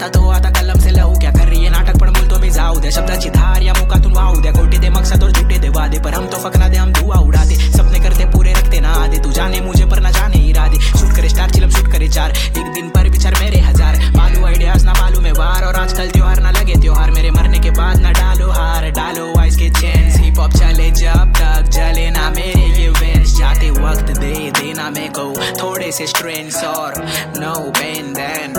आता तो आता कलम से लहू क्या कर रही है नाटक पण बोलतो मी जाऊ द्या शब्दाची धार या मुखातून वाहू द्या खोटे दे मकसद और झूठे दे वादे पर हम तो फकरा दे हम धुआं उड़ाते सपने करते पूरे रखते ना आदे तू जाने मुझे पर ना जाने इरादे शूट करे स्टार चिलम शूट करे चार एक दिन पर विचार मेरे हजार मालूम आइडियाज ना मालूम है वार और आजकल त्योहार ना लगे त्योहार मेरे मरने के बाद ना डालो हार डालो वाइस के चेंस हिप हॉप चले जब तक जले ना मेरे ये वेंस जाते वक्त दे देना मेरे को थोड़े से स्ट्रेंस और नो पेन देन